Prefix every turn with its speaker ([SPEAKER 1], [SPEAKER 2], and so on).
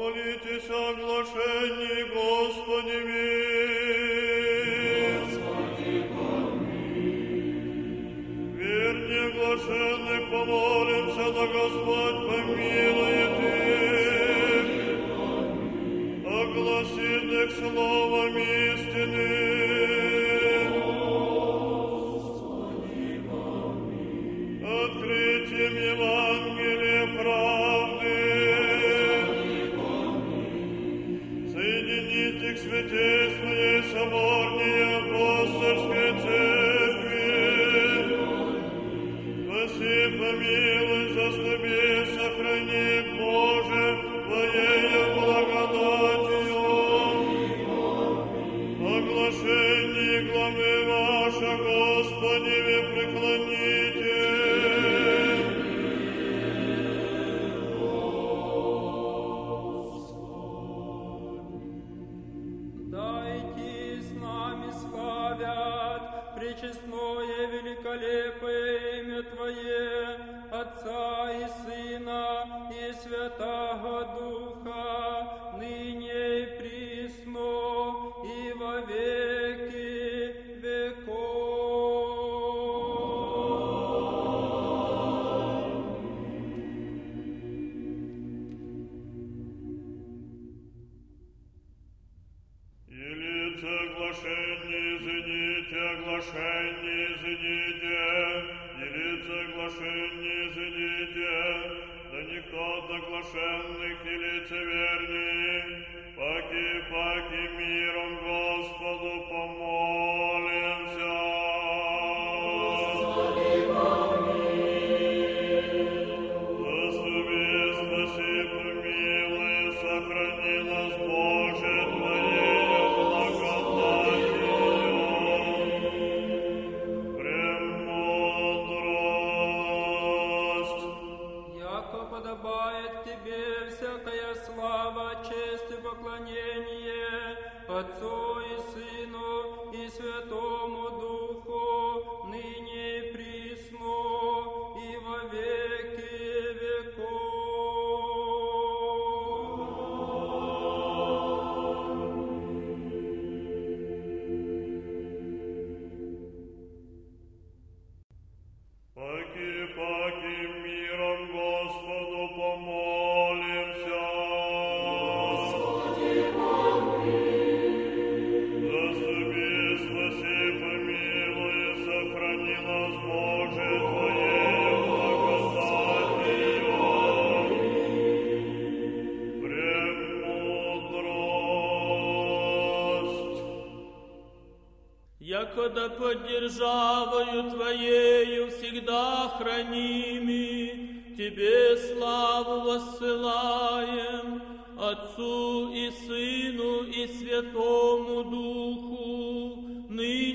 [SPEAKER 1] Молитесь о оглашении Господи мир.
[SPEAKER 2] Господи, помилуй.
[SPEAKER 1] Верни оглашенных, помолимся, да Господь помилует их. Огласительных словом истины.
[SPEAKER 2] Господи, помилуй.
[SPEAKER 1] Открытием Евангелия правды. Соединить их святей своей соборней апостольской церкви. Спаси, помилуй, заступи, сохрани, Боже, Твоею благодатью. Оглашение главы ваша, Господи, вы преклоните.
[SPEAKER 3] Дайте с нами славят пречестное великолепное имя Твое, Отца и Сына и Святаго Духа, ныне и присно и во веки веков.
[SPEAKER 1] Елице оглашение, извините, оглашение, извините, елице оглашение, извините, да никто от оглашенных и лицеверней, паки миром Господу помолимся.
[SPEAKER 2] Господи, помилуй.
[SPEAKER 1] Заступи, спаси, помилуй, сохрани нас, Боже, Твоею благодатью. Премудрость.
[SPEAKER 3] Яко подобает Тебе всякая слава, честь и поклонение Отцу и Сыну и Святому Духу, ныне и присно и во веки веков.
[SPEAKER 1] Паки миром Господу помолимся.
[SPEAKER 2] Господи, помилуй.
[SPEAKER 1] Заступи, спаси, помилуй, сохрани нас, Боже, Твоею благодатью. Премудрость.
[SPEAKER 4] Якода под державою Твоею всегда храними, Тебе славу воссылаем, Отцу и Сыну и Святому Духу, ныне